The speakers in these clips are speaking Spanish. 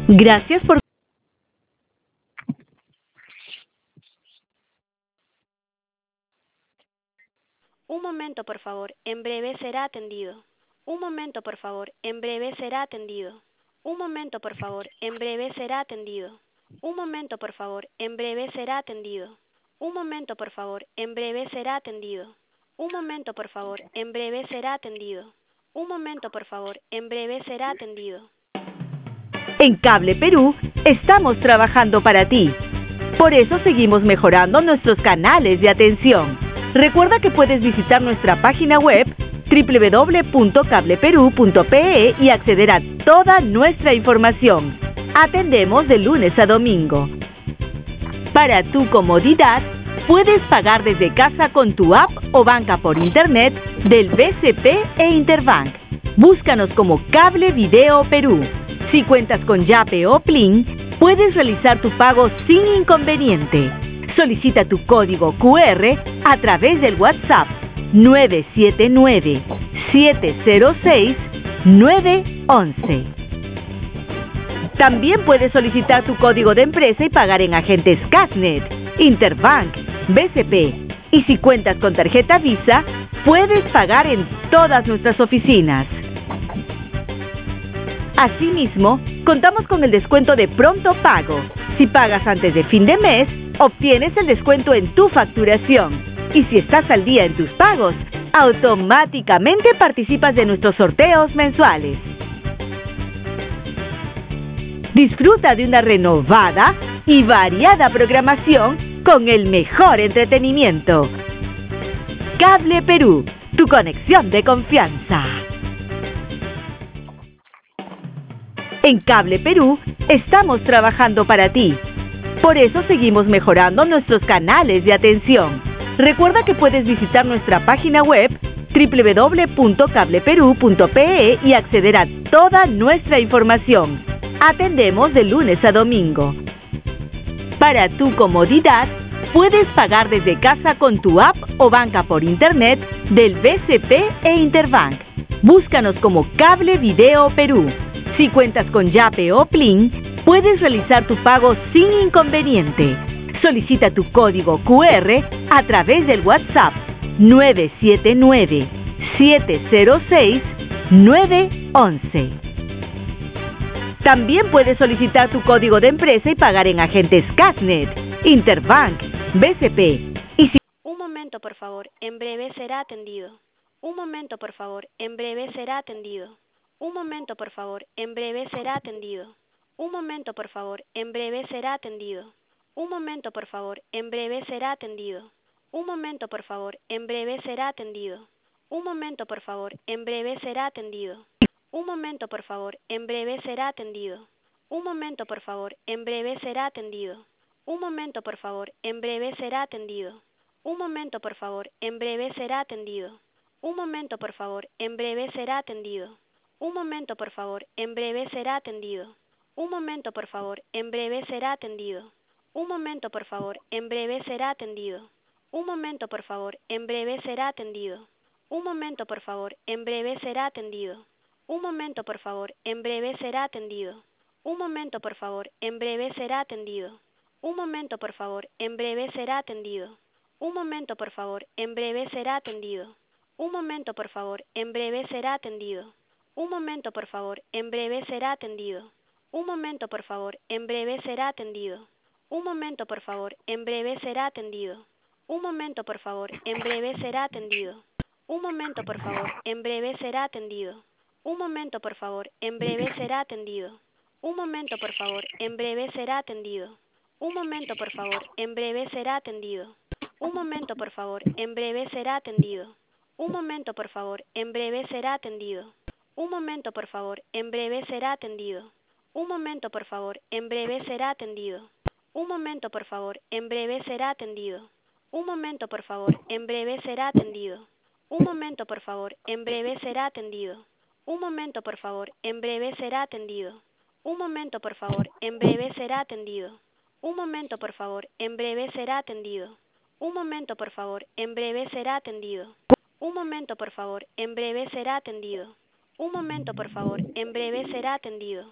Gracias por... Un momento, por favor. En breve será atendido. Un momento, por favor. En breve será atendido. Un momento, por favor. En breve será atendido. Un momento, por favor. En breve será atendido. Un momento, por favor. En breve será atendido. Un momento, por favor. En breve será atendido. Un momento, por favor. En breve será atendido. En Cable Perú estamos trabajando para ti. Por eso seguimos mejorando nuestros canales de atención. Recuerda que puedes visitar nuestra página web www.cableperú.pe y acceder a toda nuestra información. Atendemos de lunes a domingo. Para tu comodidad, puedes pagar desde casa con tu app o banca por internet del BCP e Interbank. Búscanos como Cable Video Perú. Si cuentas con Yape o Plin, puedes realizar tu pago sin inconveniente. Solicita tu código QR a través del WhatsApp 979-706-911. También puedes solicitar tu código de empresa y pagar en agentes Casnet, Interbank, BCP. Y si cuentas con tarjeta Visa, puedes pagar en todas nuestras oficinas. Asimismo, contamos con el descuento de pronto pago. Si pagas antes de fin de mes, obtienes el descuento en tu facturación. Y si estás al día en tus pagos, automáticamente participas de nuestros sorteos mensuales. Disfruta de una renovada y variada programación con el mejor entretenimiento. Cable Perú, tu conexión de confianza. En Cable Perú estamos trabajando para ti. Por eso seguimos mejorando nuestros canales de atención. Recuerda que puedes visitar nuestra página web www.cableperú.pe y acceder a toda nuestra información. Atendemos de lunes a domingo. Para tu comodidad, puedes pagar desde casa con tu app o banca por internet del BCP e Interbank. Búscanos como Cable Video Perú. Si cuentas con Yape o Plin, puedes realizar tu pago sin inconveniente. Solicita tu código QR a través del WhatsApp 979-706-911. También puedes solicitar tu código de empresa y pagar en agentes Casnet, Interbank, BCP. Un momento, por favor. En breve será atendido. Un momento, por favor. En breve será atendido. Un momento, por favor. En breve será atendido. Un momento, por favor. En breve será atendido. Un momento, por favor. En breve será atendido. Un momento, por favor. En breve será atendido. Un momento, por favor. En breve será atendido. Un momento, por favor. En breve será atendido. Un momento, por favor. En breve será atendido. Un momento, por favor. En breve será atendido. Un momento, por favor. En breve será atendido. Un momento, por favor. En breve será atendido. Un momento, por favor. En breve será atendido. Un momento, por favor. En breve será atendido. Un momento, por favor. En breve será atendido. Un momento, por favor. En breve será atendido. Un momento, por favor. En breve será atendido. Un momento, por favor. En breve será atendido. Un momento, por favor. En breve será atendido. Un momento, por favor. En breve será atendido. Un momento, por favor. En breve será atendido. Un momento, por favor. En breve será atendido. Un momento, por favor. En breve será atendido. Un momento, por favor. En breve será atendido. Un momento, por favor. En breve será atendido. Un momento, por favor. En breve será atendido. Un momento, por favor. En breve será atendido. Un momento, por favor. En breve será atendido. Un momento, por favor. En breve será atendido. Un momento, por favor. En breve será atendido. Un momento, por favor. En breve será atendido. Un momento, por favor. En breve será atendido. Un momento, por favor. En breve será atendido. Un momento, por favor. En breve será atendido. Un momento, por favor. En breve será atendido. Un momento, por favor. En breve será atendido. Un momento, por favor. En breve será atendido. Un momento, por favor. En breve será atendido. Un momento, por favor. En breve será atendido. Un momento, por favor. En breve será atendido. Un momento, por favor. En breve será atendido. Un momento, por favor. En breve será atendido. Un momento, por favor. En breve será atendido.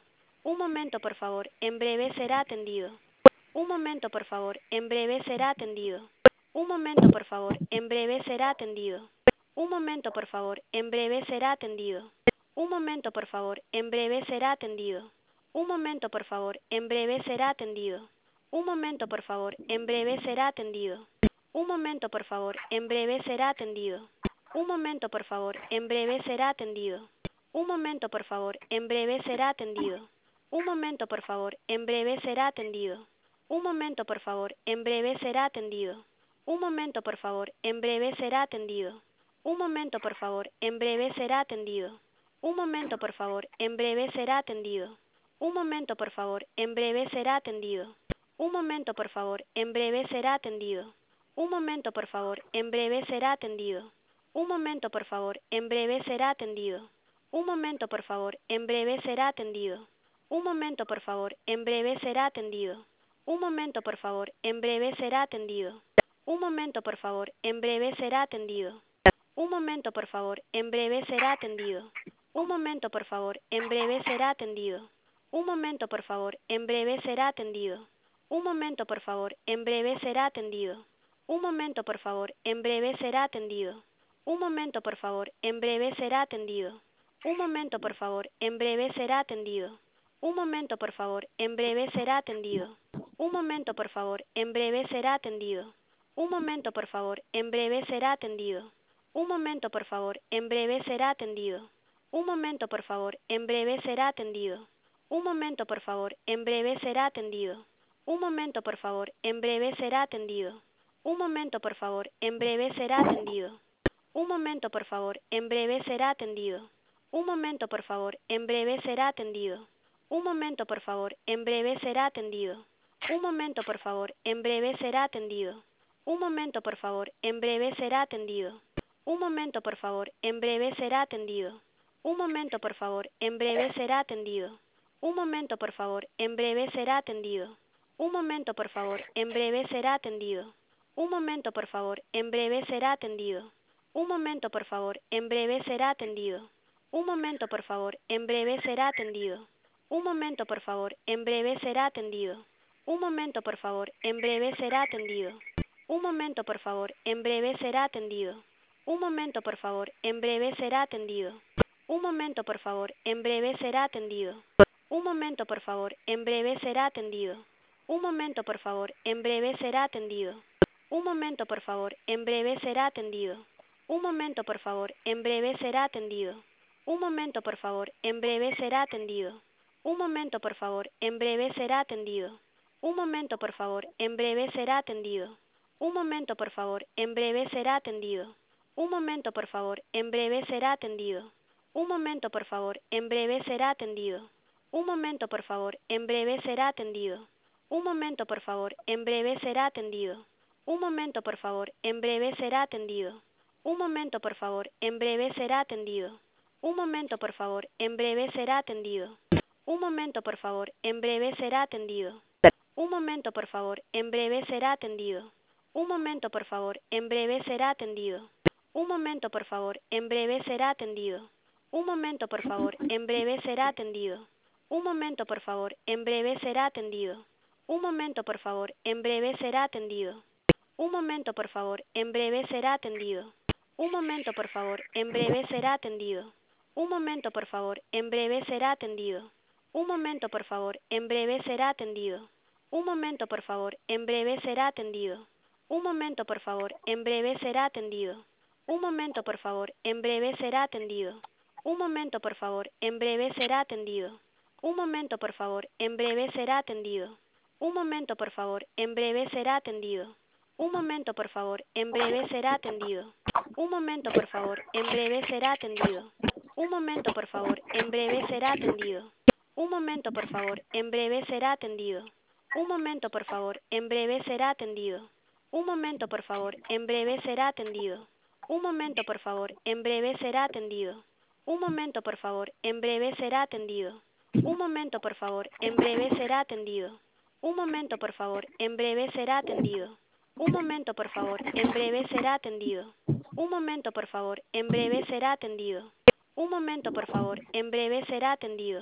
Un momento, por favor, en breve será atendido. Un momento, por favor, en breve será atendido. Un momento, por favor, en breve será atendido. Un momento, por favor, en breve será atendido. Un momento, por favor, en breve será atendido. Un momento, por favor, en breve será atendido. Un momento, por favor, en breve será atendido. Un momento, por favor, en breve será atendido. Un momento, por favor, en breve será atendido. Un momento, por favor, en breve será atendido. Un momento, por favor, en breve será atendido. Un momento, por favor, en breve será atendido. Un momento, por favor, en breve será atendido. Un momento, por favor, en breve será atendido. Un momento, por favor, en breve será atendido. Un momento, por favor, en breve será atendido. Un momento, por favor, en breve será atendido. Un momento, por favor, en breve será atendido. Un momento, por favor, en breve será atendido. Un momento, por favor, en breve será atendido. Un momento, por favor, en breve será atendido. Un momento, por favor, en breve será atendido. Un momento, por favor, en breve será atendido. Un momento, por favor, en breve será atendido. Un momento, por favor, en breve será atendido. Un momento, por favor, en breve será atendido. Un momento, por favor, en breve será atendido. Un momento, por favor, en breve será atendido. Un momento, por favor, en breve será atendido. Un momento, por favor, en breve será atendido. Un momento, por favor, en breve será atendido. Un momento, por favor, en breve será atendido. Un momento, por favor, en breve será atendido. Un momento, por favor, en breve será atendido. Un momento, por favor, en breve será atendido. Un momento, por favor, en breve será atendido. Un momento, por favor, en breve será atendido. Un momento, por favor, en breve será atendido. Un momento, por favor, en breve será atendido. Un momento, por favor, en breve será atendido. Un momento, por favor, en breve será atendido. Un momento, por favor, en breve será atendido. Un momento, por favor, en breve será atendido. Un momento, por favor, en breve será atendido. Un momento, por favor, en breve será atendido. Un momento, por favor, en breve será atendido. Un momento, por favor, en breve será atendido. Un momento, por favor, en breve será atendido. Un momento, por favor, en breve será atendido. Un momento, por favor, en breve será atendido. Un momento, por favor, en breve será atendido. Un momento, por favor, en breve será atendido. Un momento, por favor, en breve será atendido. Un momento, por favor, en breve será atendido. Un momento, por favor, en breve será atendido. Un momento, por favor, en breve será atendido. Un momento, por favor, en breve será atendido. Un momento, por favor, en breve será atendido. Un momento, por favor, en breve será atendido. Un momento, por favor, en breve será atendido. Un momento, por favor, en breve será atendido. Un momento, por favor, en breve será atendido. Un momento, por favor, en breve será atendido. Un momento, por favor, en breve será atendido. Un momento, por favor, en breve será atendido. Un momento, por favor, en breve será atendido. Un momento, por favor, en breve será atendido. Un momento, por favor, en breve será atendido. Un momento, por favor, en breve será atendido. Un momento, por favor, en breve será atendido. Un momento, por favor, en breve será atendido. Un momento, por favor, en breve será atendido. Un momento, por favor, en breve será atendido. Un momento, por favor, en breve será atendido. Un momento, por favor, en breve será atendido. Un momento, por favor, en breve será atendido. Un momento, por favor, en breve será atendido. Un momento, por favor, en breve será atendido. Un momento, por favor, en breve será atendido. Un momento, por favor, en breve será atendido. Un momento, por favor, en breve será atendido. Un momento, por favor, en breve será atendido. Un momento, por favor, en breve será atendido. Un momento, por favor, en breve será atendido. Un momento, por favor, en breve será atendido. Un momento, por favor, en breve será atendido. Un momento, por favor, en breve será atendido. Un momento, por favor, en breve será atendido. Un momento, por favor, en breve será atendido. Un momento, por favor, en breve será atendido. Un momento, por favor, en breve será atendido. Un momento, por favor, en breve será atendido. Un momento, por favor, en breve será atendido. Un momento, por favor, en breve será atendido. Un momento, por favor, en breve será atendido. Un momento, por favor, en breve será atendido. Un momento, por favor, en breve será atendido. Un momento, por favor, en breve será atendido. Un momento, por favor, en breve será atendido. Un momento, por favor, en breve será atendido.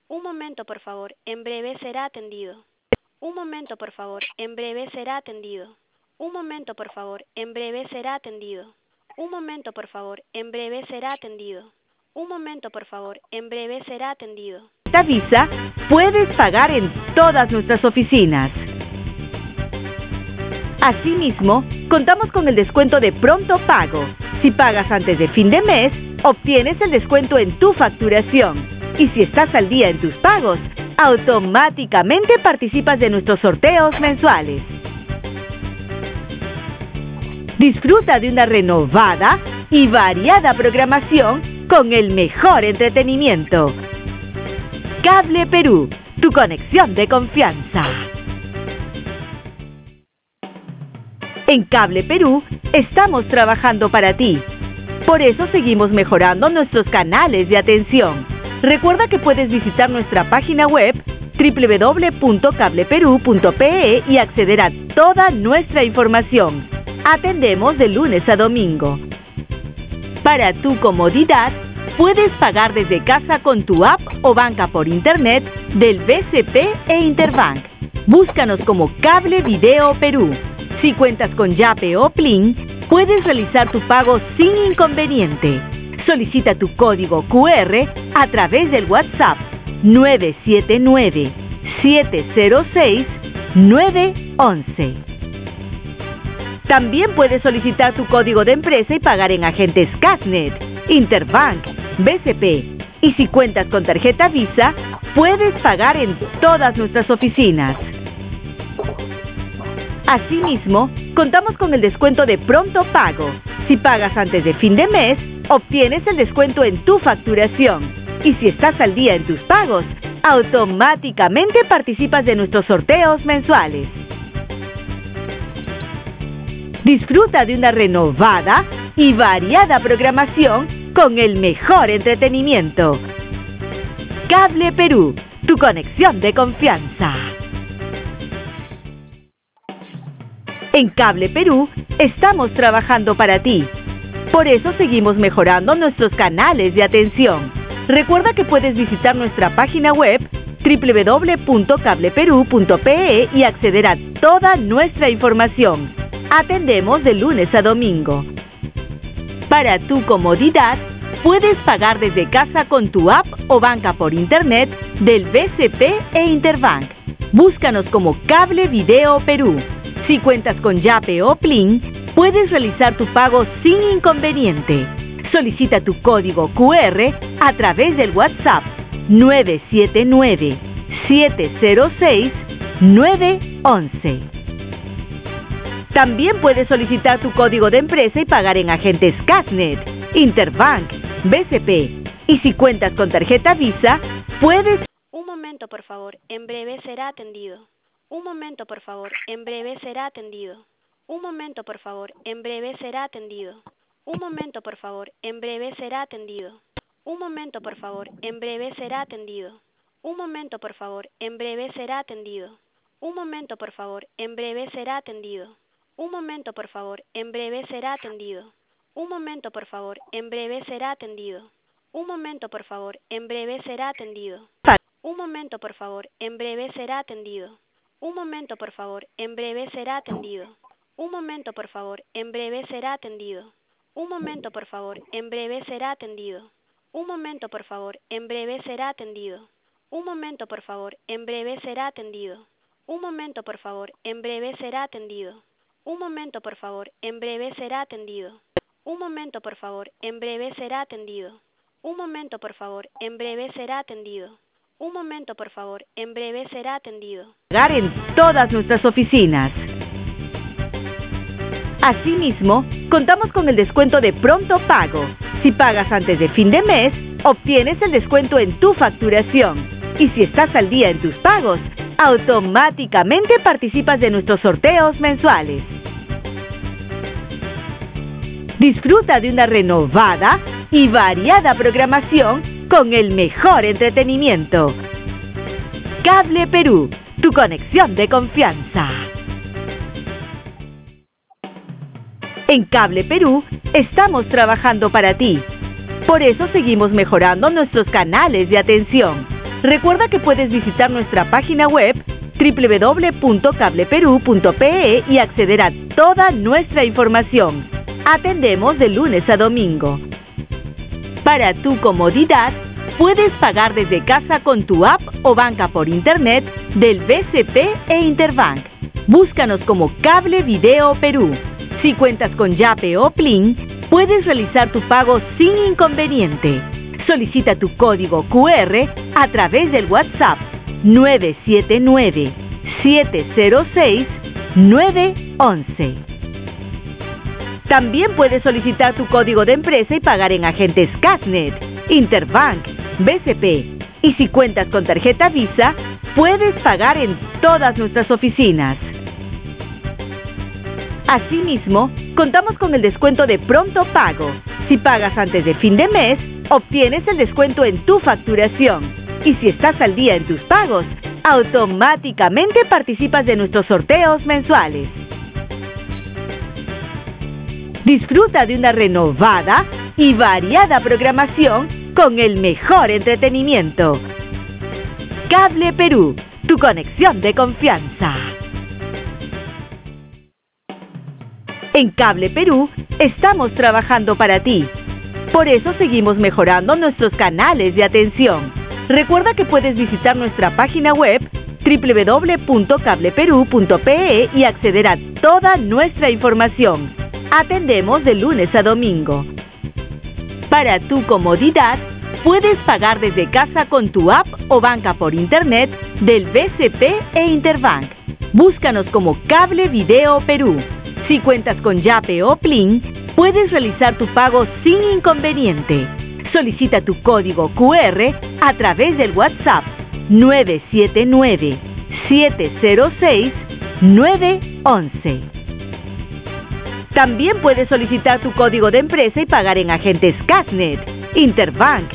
Un momento, por favor. En breve será atendido. Un momento, por favor. En breve será atendido. Un momento, por favor. En breve será atendido. Un momento, por favor. En breve será atendido. Un momento, por favor. En breve será atendido. Esta Visa puedes pagar en todas nuestras oficinas. Asimismo, contamos con el descuento de pronto pago. Si pagas antes de fin de mes, obtienes el descuento en tu facturación. Y si estás al día en tus pagos, automáticamente participas de nuestros sorteos mensuales. Disfruta de una renovada y variada programación con el mejor entretenimiento. Cable Perú, tu conexión de confianza. En Cable Perú estamos trabajando para ti. Por eso seguimos mejorando nuestros canales de atención. Recuerda que puedes visitar nuestra página web www.cableperu.pe y acceder a toda nuestra información. Atendemos de lunes a domingo. Para tu comodidad, puedes pagar desde casa con tu app o banca por internet del BCP e Interbank. Búscanos como Cable Video Perú. Si cuentas con Yape o Plin, puedes realizar tu pago sin inconveniente. Solicita tu código QR a través del WhatsApp 979-706-911. También puedes solicitar tu código de empresa y pagar en agentes Casnet, Interbank, BCP. Y si cuentas con tarjeta Visa, puedes pagar en todas nuestras oficinas. Asimismo, contamos con el descuento de pronto pago. Si pagas antes de fin de mes, obtienes el descuento en tu facturación. Y si estás al día en tus pagos, automáticamente participas de nuestros sorteos mensuales. Disfruta de una renovada y variada programación con el mejor entretenimiento. Cable Perú, tu conexión de confianza. En Cable Perú estamos trabajando para ti. Por eso seguimos mejorando nuestros canales de atención. Recuerda que puedes visitar nuestra página web www.cableperu.pe y acceder a toda nuestra información. Atendemos de lunes a domingo. Para tu comodidad, puedes pagar desde casa con tu app o banca por internet del BCP e Interbank. Búscanos como Cable Video Perú. Si cuentas con Yape o Plin, puedes realizar tu pago sin inconveniente. Solicita tu código QR a través del WhatsApp 979-706-911. También puedes solicitar tu código de empresa y pagar en agentes Casnet, Interbank, BCP. Y si cuentas con tarjeta Visa, puedes... Un momento, por favor. En breve será atendido. Un momento, por favor. En breve será atendido. Un momento, por favor. En breve será atendido. Un momento, por favor. En breve será atendido. Un momento, por favor. En breve será atendido. Un momento, por favor. En breve será atendido. Un momento, por favor. En breve será atendido. Un momento, por favor. En breve será atendido. Un momento, por favor. En breve será atendido. Un momento, por favor. En breve será atendido. Un momento, por favor. En breve será atendido. Un momento, por favor. En breve será atendido. Un momento, por favor. En breve será atendido. Un momento, por favor. En breve será atendido. Un momento, por favor. En breve será atendido. Un momento, por favor. En breve será atendido. Un momento, por favor. En breve será atendido. Un momento, por favor. En breve será atendido. Un momento, por favor. En breve será atendido. Un momento, por favor. En breve será atendido. Un momento, por favor. En breve será atendido. Pagar en todas nuestras oficinas. Asimismo, contamos con el descuento de pronto pago. Si pagas antes de fin de mes, obtienes el descuento en tu facturación. Y si estás al día en tus pagos, automáticamente participas de nuestros sorteos mensuales. Disfruta de una renovada y variada programación con el mejor entretenimiento. Cable Perú, tu conexión de confianza. En Cable Perú estamos trabajando para ti. Por eso seguimos mejorando nuestros canales de atención. Recuerda que puedes visitar nuestra página web www.cableperú.pe y acceder a toda nuestra información. Atendemos de lunes a domingo. Para tu comodidad, puedes pagar desde casa con tu app o banca por internet del BCP e Interbank. Búscanos como Cable Video Perú. Si cuentas con Yape o Plin, puedes realizar tu pago sin inconveniente. Solicita tu código QR a través del WhatsApp 979-706-911. También puedes solicitar tu código de empresa y pagar en agentes Casnet, Interbank, BCP. Y si cuentas con tarjeta Visa, puedes pagar en todas nuestras oficinas. Asimismo, contamos con el descuento de pronto pago. Si pagas antes de fin de mes, obtienes el descuento en tu facturación. Y si estás al día en tus pagos, automáticamente participas de nuestros sorteos mensuales. Disfruta de una renovada y variada programación con el mejor entretenimiento. Cable Perú, tu conexión de confianza. En Cable Perú estamos trabajando para ti. Por eso seguimos mejorando nuestros canales de atención. Recuerda que puedes visitar nuestra página web www.cableperú.pe y acceder a toda nuestra información. Atendemos de lunes a domingo. Para tu comodidad, puedes pagar desde casa con tu app o banca por internet del BCP e Interbank. Búscanos como Cable Video Perú. Si cuentas con Yape o Plin, puedes realizar tu pago sin inconveniente. Solicita tu código QR a través del WhatsApp 979-706-911. También puedes solicitar tu código de empresa y pagar en agentes Casnet, Interbank,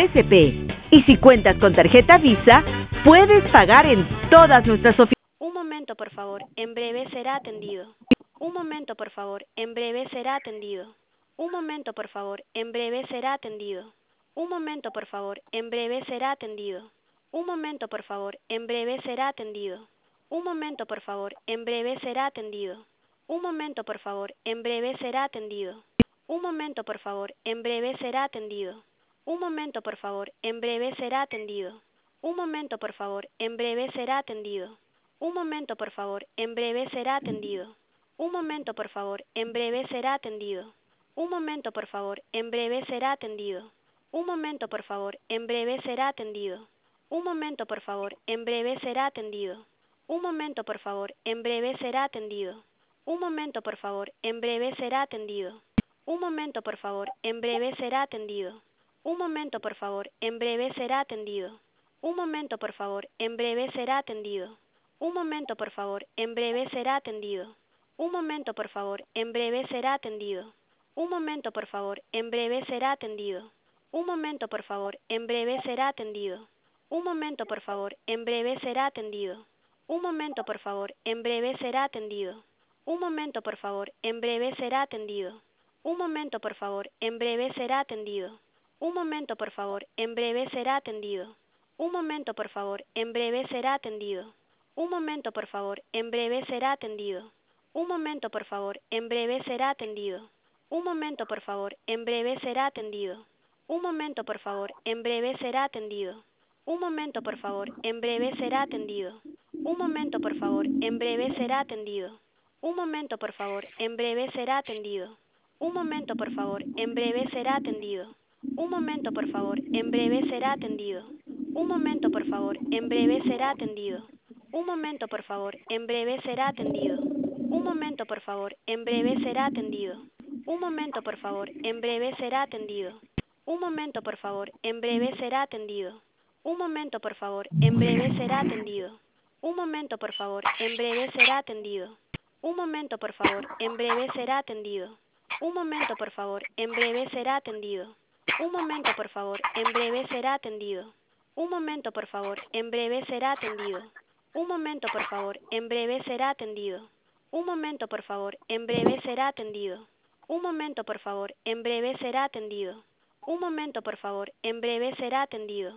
BCP. Y si cuentas con tarjeta Visa, puedes pagar en todas nuestras oficinas. Un momento, por favor. En breve será atendido. Un momento, por favor. En breve será atendido. Un momento, por favor. En breve será atendido. Un momento, por favor. En breve será atendido. Un momento, por favor. En breve será atendido. Un momento, por favor. En breve será atendido. Un momento, por favor. En breve será atendido. Un momento, por favor. En breve será atendido. Un momento, por favor. En breve será atendido. Un momento, por favor. En breve será atendido. Un momento, por favor. En breve será atendido. Un momento, por favor. En breve será atendido. Un momento, por favor. En breve será atendido. Un momento, por favor. En breve será atendido. Un momento, por favor. En breve será atendido. Un momento, por favor. En breve será atendido. Un momento, por favor. En breve será atendido. Un momento, por favor. En breve será atendido. Un momento, por favor. En breve será atendido. Un momento, por favor. En breve será atendido. Un momento, por favor. En breve será atendido. Un momento, por favor. En breve será atendido. Un momento, por favor. En breve será atendido. Un momento, por favor. En breve será atendido. Un momento, por favor. En breve será atendido. Un momento, por favor. En breve será atendido. Un momento, por favor. En breve será atendido. Un momento, por favor. En breve será atendido. Un momento, por favor. En breve será atendido. Un momento, por favor. En breve será atendido. Un momento, por favor. En breve será atendido. Un momento, por favor. En breve será atendido. Un momento, por favor. En breve será atendido. Un momento, por favor. En breve será atendido. Un momento, por favor. En breve será atendido. Un momento, por favor. En breve será atendido. Un momento, por favor. En breve será atendido. Un momento, por favor. En breve será atendido. Un momento, por favor. En breve será atendido. Un momento, por favor. En breve será atendido. Un momento, por favor. En breve será atendido. Un momento, por favor. En breve será atendido. Un momento, por favor. En breve será atendido. Un momento, por favor. En breve será atendido. Un momento, por favor. En breve será atendido. Un momento, por favor. En breve será atendido. Un momento, por favor. En breve será atendido. Un momento, por favor. En breve será atendido. Un momento, por favor. En breve será atendido. Un momento, por favor. En breve será atendido. Un momento, por favor. En breve será atendido. Un momento, por favor. En breve será atendido. Un momento, por favor. En breve será atendido. Un momento, por favor. En breve será atendido.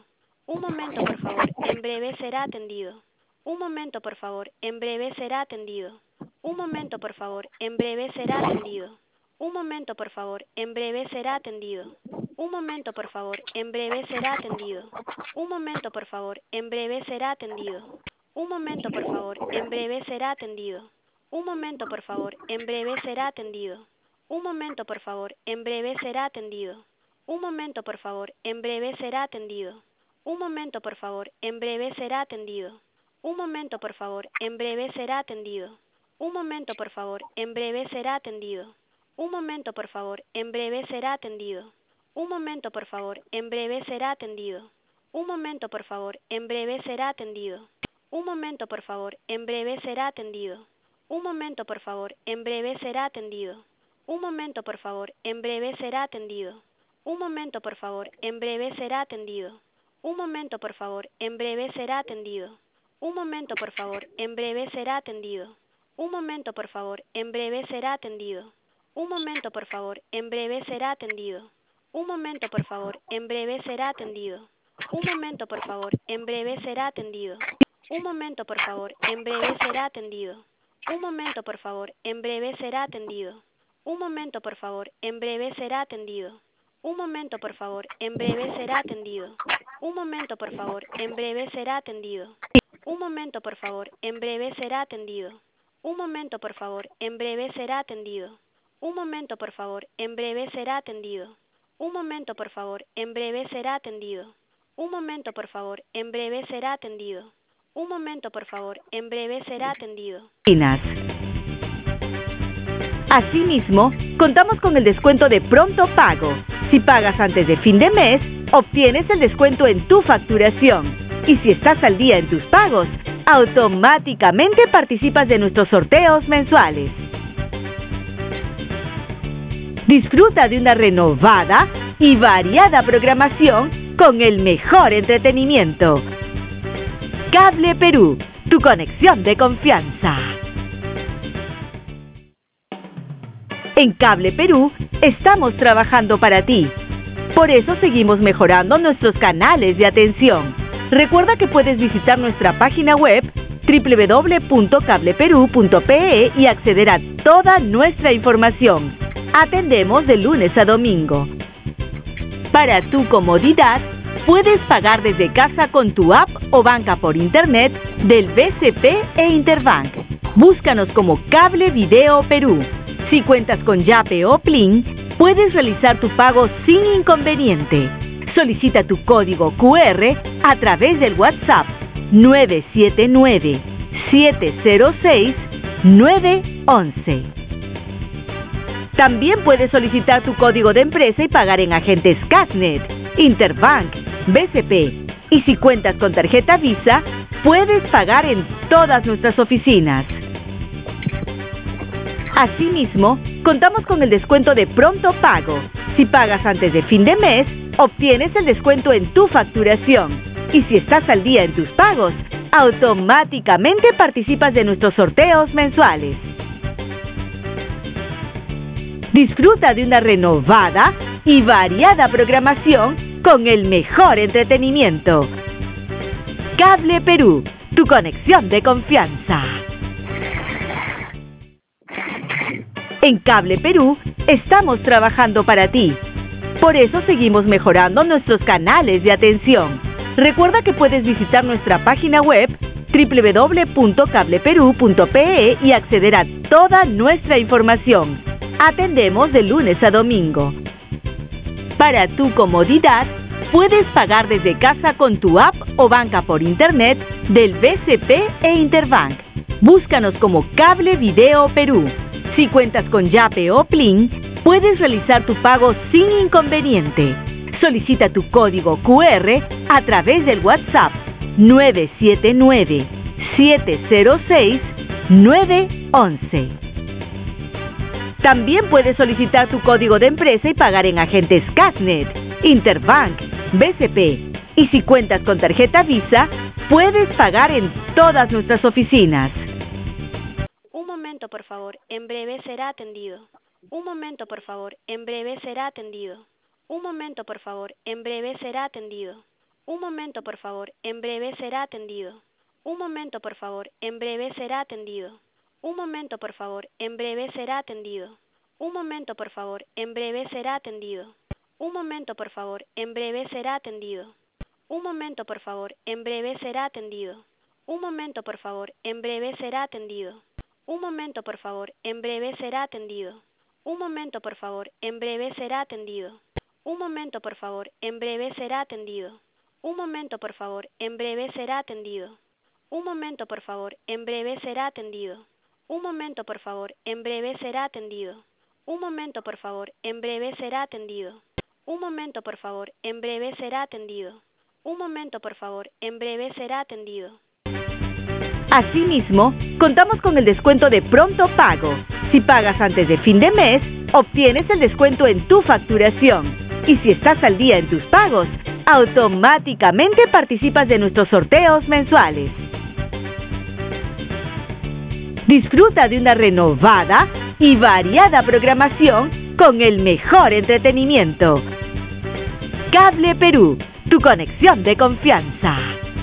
Un momento, por favor. En breve será atendido. Un momento, por favor. En breve será atendido. Un momento, por favor. En breve será atendido. Un momento, por favor. En breve será atendido. Un momento, por favor. En breve será atendido. Un momento, por favor. En breve será atendido. Un momento, por favor. En breve será atendido. Un momento, por favor. En breve será atendido. Un momento, por favor. En breve será atendido. Un momento, por favor. En breve será atendido. Un momento, por favor. En breve será atendido. Un momento, por favor. En breve será atendido. Un momento, por favor. En breve será atendido. Un momento, por favor. En breve será atendido. Un momento, por favor. En breve será atendido. Un momento, por favor. En breve será atendido. Un momento, por favor. En breve será atendido. Un momento, por favor. En breve será atendido. Un momento, por favor. En breve será atendido. Un momento, por favor. En breve será atendido. Un momento, por favor. En breve será atendido. Un momento, por favor. En breve será atendido. Un momento, por favor. En breve será atendido. Un momento, por favor. En breve será atendido. Un momento, por favor. En breve será atendido. Un momento, por favor. En breve será atendido. Un momento, por favor. En breve será atendido. Un momento, por favor. En breve será atendido. Un momento, por favor. En breve será atendido. Un momento, por favor. En breve será atendido. Un momento, por favor. En breve será atendido. Un momento, por favor. En breve será atendido. Un momento, por favor. En breve será atendido. Un momento, por favor. En breve será atendido. Un momento, por favor. En breve será atendido. Un momento, por favor. En breve será atendido. Un momento, por favor. En breve será atendido. Asimismo, contamos con el descuento de pronto pago. Si pagas antes de fin de mes, obtienes el descuento en tu facturación. Y si estás al día en tus pagos, automáticamente participas de nuestros sorteos mensuales. Disfruta de una renovada y variada programación con el mejor entretenimiento. Cable Perú, tu conexión de confianza. En Cable Perú estamos trabajando para ti. Por eso seguimos mejorando nuestros canales de atención. Recuerda que puedes visitar nuestra página web www.cableperú.pe y acceder a toda nuestra información. Atendemos de lunes a domingo. Para tu comodidad, puedes pagar desde casa con tu app o banca por internet del BCP e Interbank. Búscanos como Cable Video Perú. Si cuentas con Yape o Plin, puedes realizar tu pago sin inconveniente. Solicita tu código QR a través del WhatsApp 979-706-911. También puedes solicitar tu código de empresa y pagar en agentes Casnet, Interbank, BCP. Y si cuentas con tarjeta Visa, puedes pagar en todas nuestras oficinas. Asimismo, contamos con el descuento de pronto pago. Si pagas antes de fin de mes, obtienes el descuento en tu facturación. Y si estás al día en tus pagos, automáticamente participas de nuestros sorteos mensuales. Disfruta de una renovada y variada programación con el mejor entretenimiento. Cable Perú, tu conexión de confianza. En Cable Perú estamos trabajando para ti. Por eso seguimos mejorando nuestros canales de atención. Recuerda que puedes visitar nuestra página web www.cableperú.pe y acceder a toda nuestra información. Atendemos de lunes a domingo. Para tu comodidad, puedes pagar desde casa con tu app o banca por internet del BCP e Interbank. Búscanos como Cable Video Perú. Si cuentas con Yape o Plin, puedes realizar tu pago sin inconveniente. Solicita tu código QR a través del WhatsApp 979-706-911. También puedes solicitar tu código de empresa y pagar en agentes Casnet, Interbank, BCP. Y si cuentas con tarjeta Visa, puedes pagar en todas nuestras oficinas. Un momento, por favor. En breve será atendido. Un momento, por favor. En breve será atendido. Un momento, por favor. En breve será atendido. Un momento, por favor, en breve será atendido. Un momento, por favor, en breve será atendido. Un momento, por favor, en breve será atendido. Un momento, por favor, en breve será atendido. Un momento, por favor, en breve será atendido. Un momento, por favor, en breve será atendido. Un momento, por favor, en breve será atendido. Un momento, por favor, en breve será atendido. Un momento, por favor, en breve será atendido. Un momento, por favor, en breve será atendido. Un momento, por favor, en breve será atendido. Un momento, por favor, en breve será atendido. Un momento, por favor, en breve será atendido. Un momento, por favor, en breve será atendido. Un momento, por favor, en breve será atendido. Un momento, por favor, en breve será atendido. Asimismo, contamos con el descuento de pronto pago. Si pagas antes de fin de mes, obtienes el descuento en tu facturación. Y si estás al día en tus pagos, automáticamente participas de nuestros sorteos mensuales. Disfruta de una renovada y variada programación con el mejor entretenimiento. Cable Perú, tu conexión de confianza.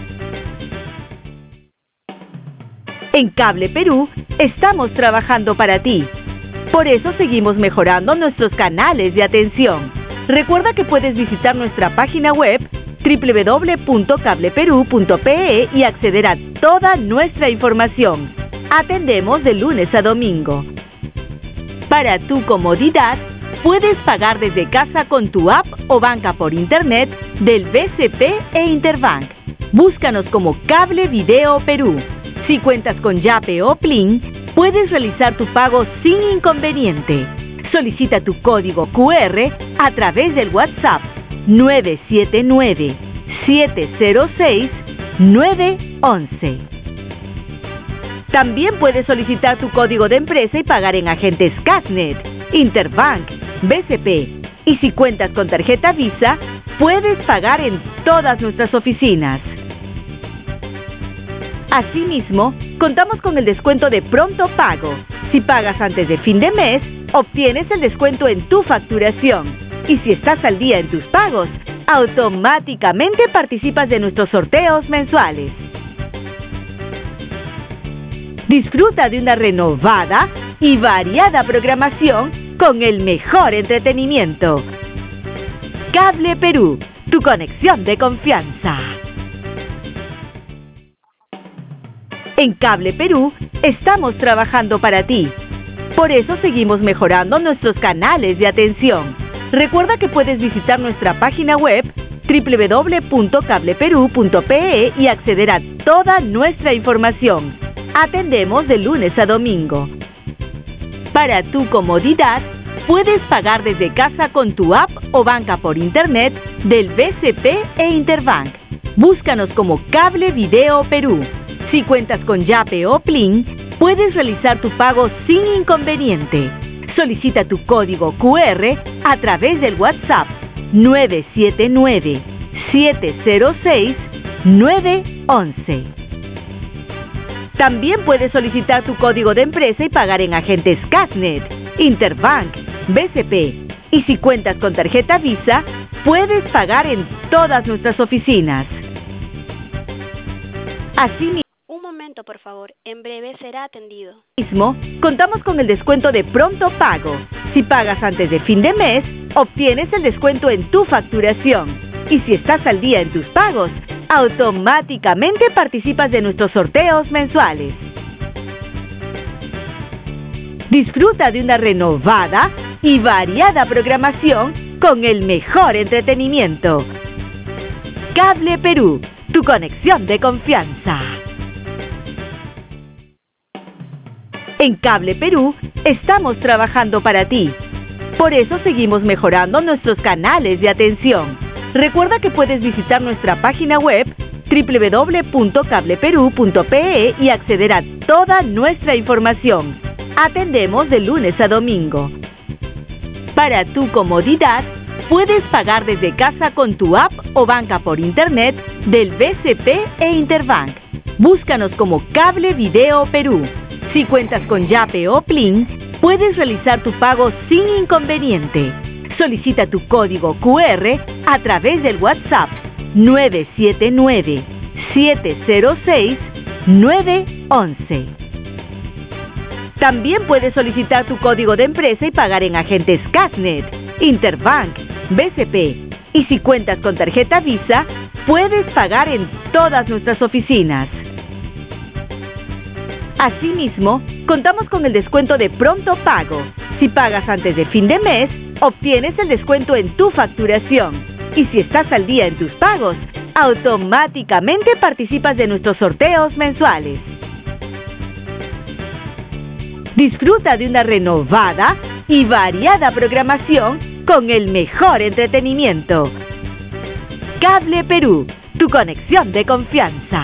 En Cable Perú estamos trabajando para ti. Por eso seguimos mejorando nuestros canales de atención. Recuerda que puedes visitar nuestra página web www.cableperú.pe y acceder a toda nuestra información. Atendemos de lunes a domingo. Para tu comodidad, puedes pagar desde casa con tu app o banca por internet del BCP e Interbank. Búscanos como Cable Video Perú. Si cuentas con Yape o Plin, puedes realizar tu pago sin inconveniente. Solicita tu código QR a través del WhatsApp 979-706-911. También puedes solicitar tu código de empresa y pagar en agentes Casnet, Interbank, BCP. Y si cuentas con tarjeta Visa, puedes pagar en todas nuestras oficinas. Asimismo, contamos con el descuento de pronto pago. Si pagas antes de fin de mes, obtienes el descuento en tu facturación. Y si estás al día en tus pagos, automáticamente participas de nuestros sorteos mensuales. Disfruta de una renovada y variada programación con el mejor entretenimiento. Cable Perú, tu conexión de confianza. En Cable Perú estamos trabajando para ti. Por eso seguimos mejorando nuestros canales de atención. Recuerda que puedes visitar nuestra página web www.cableperú.pe y acceder a toda nuestra información. Atendemos de lunes a domingo. Para tu comodidad, puedes pagar desde casa con tu app o banca por internet del BCP e Interbank. Búscanos como Cable Video Perú. Si cuentas con Yape o Plin, puedes realizar tu pago sin inconveniente. Solicita tu código QR a través del WhatsApp 979-706-911. También puedes solicitar tu código de empresa y pagar en agentes Casnet, Interbank, BCP. Y si cuentas con tarjeta Visa, puedes pagar en todas nuestras oficinas. Asimismo, Un momento, por favor, en breve será atendido. Contamos con el descuento de pronto pago. Si pagas antes de fin de mes, obtienes el descuento en tu facturación. Y si estás al día en tus pagos, automáticamente participas de nuestros sorteos mensuales. Disfruta de una renovada y variada programación con el mejor entretenimiento. Cable Perú, tu conexión de confianza. En Cable Perú estamos trabajando para ti. Por eso seguimos mejorando nuestros canales de atención. Recuerda que puedes visitar nuestra página web www.cableperú.pe y acceder a toda nuestra información. Atendemos de lunes a domingo. Para tu comodidad, puedes pagar desde casa con tu app o banca por internet del BCP e Interbank. Búscanos como Cable Video Perú. Si cuentas con Yape o Plin, puedes realizar tu pago sin inconveniente. Solicita tu código QR a través del WhatsApp 979-706-911. También puedes solicitar tu código de empresa y pagar en agentes Cashnet, Interbank, BCP. Y si cuentas con tarjeta Visa, puedes pagar en todas nuestras oficinas. Asimismo, contamos con el descuento de pronto pago. Si pagas antes de fin de mes, obtienes el descuento en tu facturación. Y si estás al día en tus pagos, automáticamente participas de nuestros sorteos mensuales. Disfruta de una renovada y variada programación con el mejor entretenimiento. Cable Perú, tu conexión de confianza.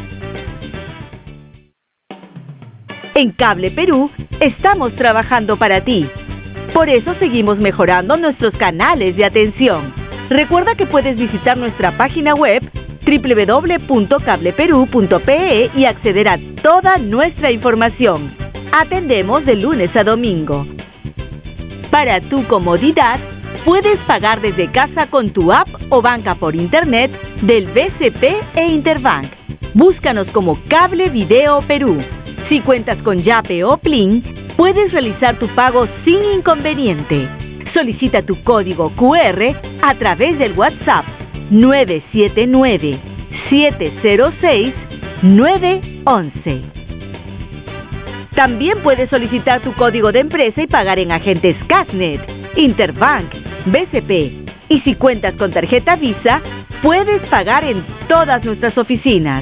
En Cable Perú estamos trabajando para ti. Por eso seguimos mejorando nuestros canales de atención. Recuerda que puedes visitar nuestra página web www.cableperú.pe y acceder a toda nuestra información. Atendemos de lunes a domingo. Para tu comodidad, puedes pagar desde casa con tu app o banca por internet del BCP e Interbank. Búscanos como Cable Video Perú. Si cuentas con Yape o Plin, puedes realizar tu pago sin inconveniente. Solicita tu código QR a través del WhatsApp 979-706-911. También puedes solicitar tu código de empresa y pagar en agentes Cashnet, Interbank, BCP. Y si cuentas con tarjeta Visa, puedes pagar en todas nuestras oficinas.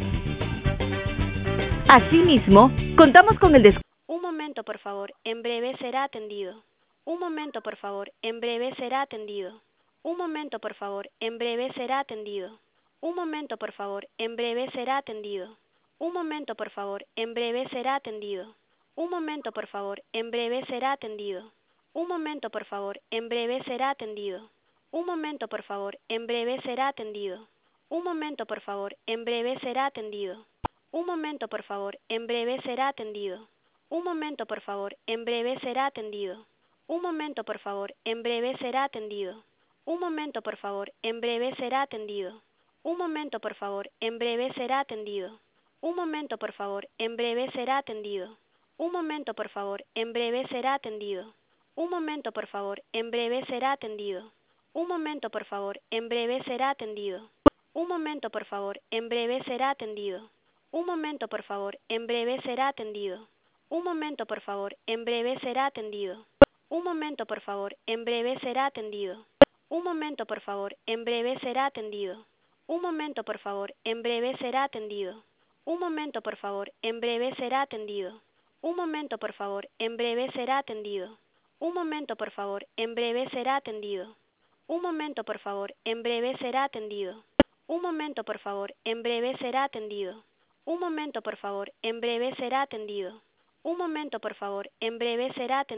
Asimismo, contamos con el descuento. Un momento, por favor. En breve será atendido. Un momento, por favor. En breve será atendido. Un momento, por favor. En breve será atendido. Un momento, por favor. En breve será atendido. Un momento, por favor. En breve será atendido. Un momento, por favor. En breve será atendido. Un momento, por favor. En breve será atendido. Un momento, por favor. En breve será atendido. Un momento, por favor. En breve será atendido. Un momento, por favor. En breve será atendido. Un momento, por favor. En breve será atendido. Un momento, por favor. En breve será atendido. Un momento, por favor. En breve será atendido. Un momento, por favor. En breve será atendido. Un momento, por favor. En breve será atendido. Un momento, por favor. En breve será atendido. Un momento, por favor. En breve será atendido. Un momento, por favor. En breve será atendido. Un momento, por favor. En breve será atendido. Un momento, por favor. En breve será atendido. Un momento, por favor. En breve será atendido. Un momento, por favor. En breve será atendido. Un momento, por favor. En breve será atendido. Un momento, por favor. En breve será atendido. Un momento, por favor. En breve será atendido. Un momento, por favor. En breve será atendido. Un momento, por favor. En breve será atendido. Un momento, por favor. En breve será atendido. Un momento, por favor. En breve será atendido. Un momento, por favor. En breve será atendido. Un momento, por favor. En breve será atendido.